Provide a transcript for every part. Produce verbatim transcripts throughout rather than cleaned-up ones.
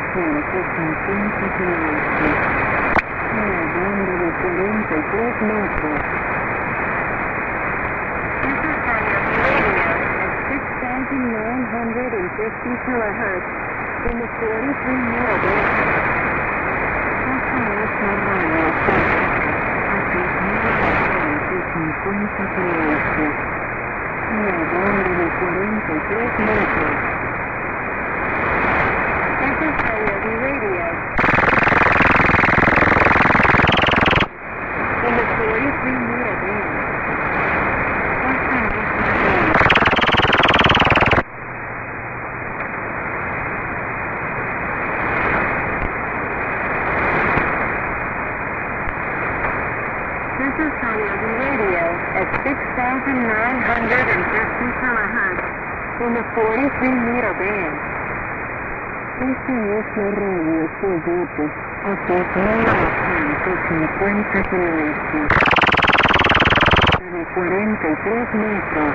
novecientos cincuenta kilómetros. Una banda de cuarenta y tres metros. This is Coyote Radio at six thousand nine hundred fifty kilohertz in the forty-three meter band. Esta es la radio a seis mil novecientos cincuenta kilómetros. Una banda de cuarenta y tres metros. This is Coyote Radio in the forty-three meter band. Esta es la radio. This is Coyote Radio at six thousand nine hundred fifty kilohertz in the forty-three meter band. Esta es la radio Coyote a seis mil novecientos cincuenta kilómetros de cuarenta y tres metros.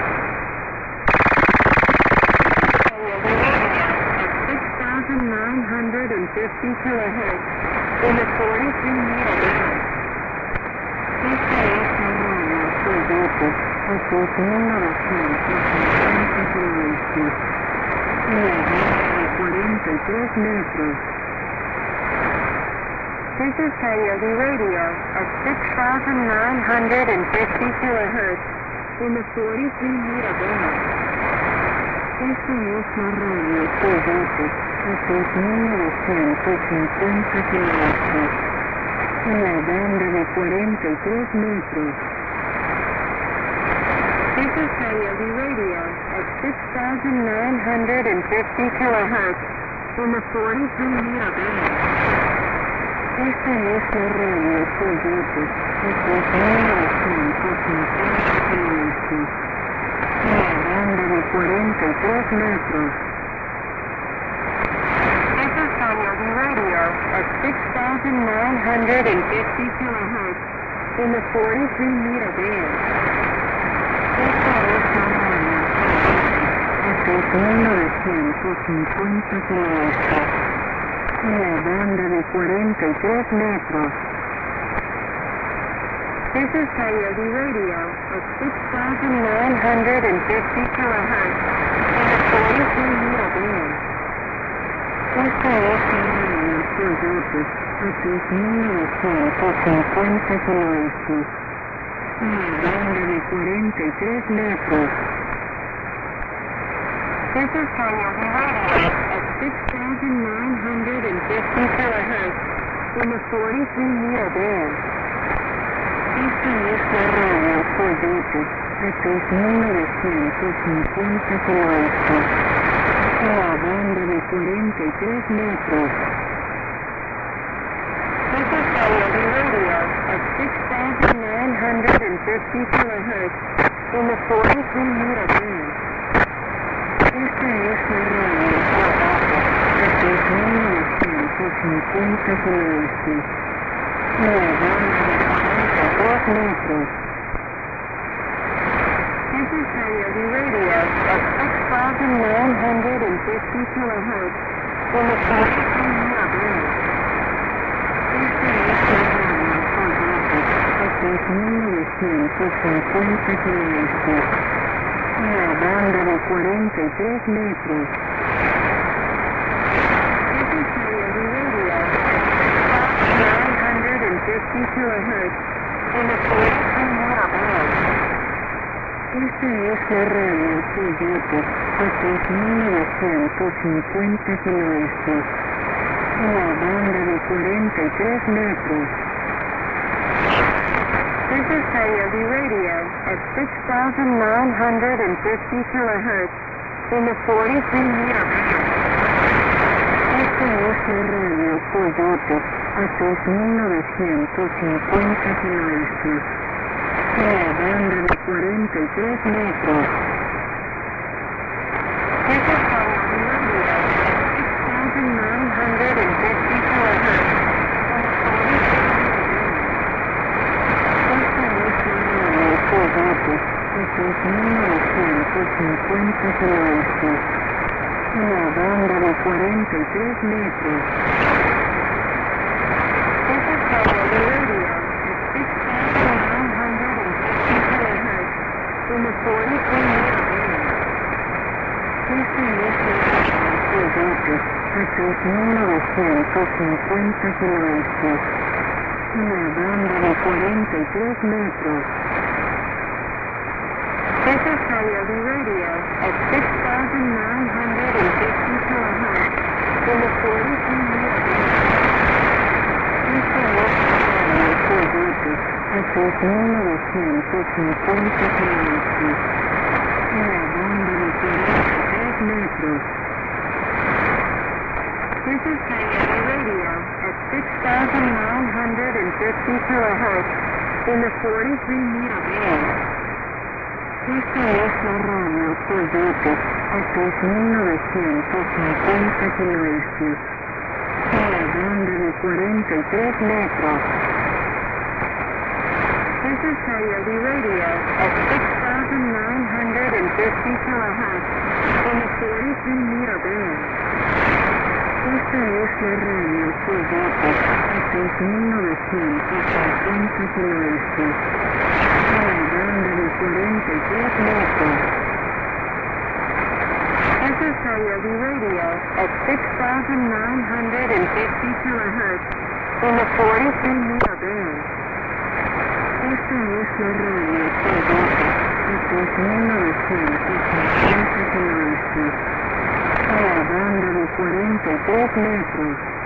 Coyote Radio at six thousand nine hundred fifty kilohertz in the forty-three meter band. Esta es la radio Coyote a seis mil novecientos cincuenta kilómetros. Una banda de cuarenta y tres metros. This is Coyote Radio at six thousand nine hundred fifty kilohertz in the forty-three meter band. Esta es la radio Coyote a seis mil novecientos cincuenta kilómetros. Una banda de cuarenta y tres metros. This is Coyote Radio at six thousand nine hundred fifty kilohertz in the forty-three meter band. Esta es la radio Coyote a seis mil novecientos cincuenta kilómetros. Una banda de cuarenta y tres metros. This is Coyote Radio at six thousand nine hundred fifty kilohertz in the forty-three meter band. Esta es la radio Coyote a seis mil novecientos cincuenta kilómetros. Una banda de cuarenta y tres metros. This is Coyote Radio at six thousand nine hundred fifty kilohertz in the forty-three meter band. Esta es la radio Coyote a seis mil novecientos cincuenta kilómetros. Una banda de cuarenta y tres metros. This is Coyote Radio at six thousand nine hundred fifty kilohertz in the forty-three meter band. Esta es la radio Coyote a seis mil novecientos cincuenta kilómetros. Una banda de cuarenta y tres metros. This is Coyote Radio at six thousand nine hundred fifty kilohertz in the forty-three meter band. Esta es la radio Coyote a seis mil novecientos cincuenta kilómetros. Una banda de cuarenta y tres metros. This is Coyote Radio at six thousand nine hundred fifty kilohertz in the forty-three meter band. Esta es la radio Coyote a seis mil novecientos cincuenta kilómetros. Una banda de cuarenta y tres metros. This is Coyote Radio at six thousand nine hundred fifty kilohertz in the forty-three meter band. Esta es la radio Coyote a seis mil novecientos cincuenta kilómetros. Una banda de cuarenta y tres metros. This is Coyote Radio at six thousand nine hundred fifty kilohertz in the forty-three meter band. Esta es la radio Coyote a seis mil novecientos cincuenta kilómetros. Una banda de cuarenta y tres metros. This is Coyote Radio at six thousand nine hundred fifty kilohertz in the forty-three meter band. Esta es la radio Coyote a seis mil novecientos cincuenta kilómetros. Una banda de cuarenta y tres metros. This is Coyote Radio at six thousand nine hundred fifty kilohertz in the forty-three meter band. Este es el proyecto a seis mil novecientos cincuenta kilohertz, una banda de cuarenta y tres metros. This is Coyote Radio at six thousand nine hundred fifty kilohertz in the forty-three meter band. Este es el proyecto a seis mil novecientos cincuenta kilohertz, una banda de cuarenta y tres metros. This is Coyote Radio at six thousand nine hundred fifty kilohertz in the forty-three meter band. Esta es la radio Coyote a seis mil novecientos cincuenta kilohertz, una banda de cuarenta y tres metros. This is Coyote Radio at six thousand nine hundred fifty kilohertz in the forty-three meter band. Esta es la radio Coyote a seis mil novecientos cincuenta kilohertz, una banda de cuarenta y tres metros. This is Coyote Radio at six thousand nine hundred fifty kilohertz in the forty-three meter band. Esta es la radio Coyote a seis mil novecientos cincuenta kilohertz, una banda de cuarenta y tres metros.